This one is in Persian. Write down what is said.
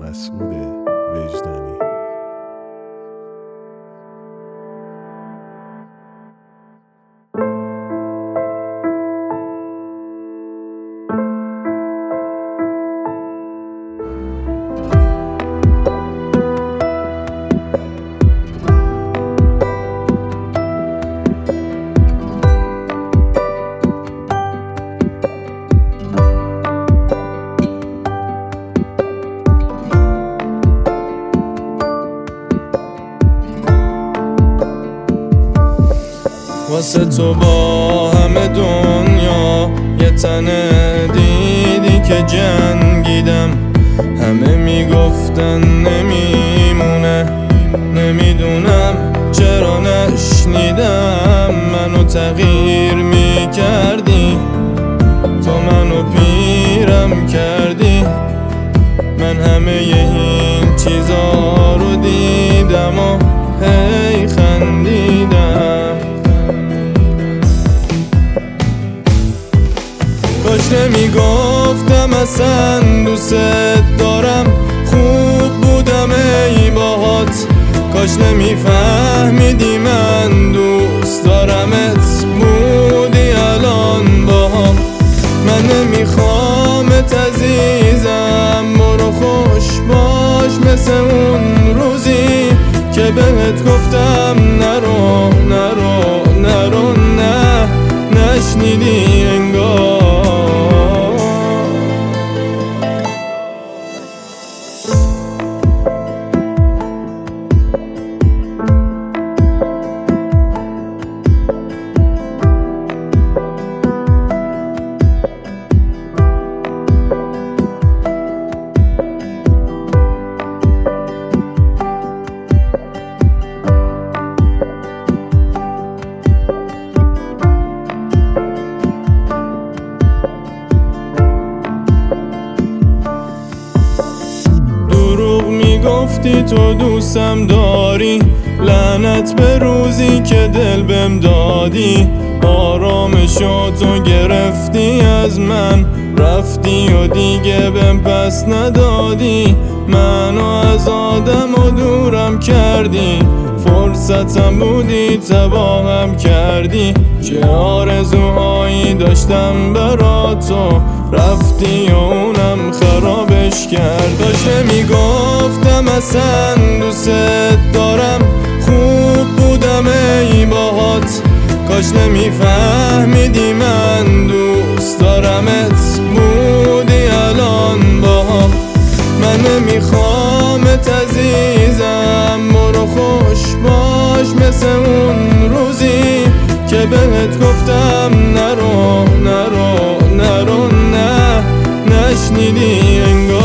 مسعود وجدانی. واسه تو با همه دنیا یه تنه دیدی که جنگیدم. همه میگفتن نمیمونه، نمیدونم چرا نشنیدم. منو تغییر میکردی، تو منو پیرم کردی. من همه این چیزا رو دیدم و هی خندیدم. کاش نمیگفتم اصلا دوست دارم، خوب بودم ای باهات. کاش نمیفهمیدی من دوست دارمت، بودی الان باهام. من نمیخوامت عزیزم، برو خوش باش مثل اون روزی که بهت گفتم نرو نرو نرو. نه نشنیدی انگار. گفتی تو دوستم داری، لعنت به روزی که دل بهم دادی. آرامشو تو گرفتی از من، رفتی و دیگه بهم پس ندادی. منو از آدم و دورم کردی، فرصتم بودی تباهم کردی. چه آرزوهایی داشتم برا تو، رفتی و اونم خرابش کرد. کاش نمیگفتم اصلا دوست دارم، خوب بودم ای باهات. کاش نمیفهمیدی من دوست دارمت، بودی الان باهام. من نمیخوامت عزیزم، برو خوش باش مثل اون روزی که بهت گفتم نرو نرو نرو. نه نشنیدی انگار.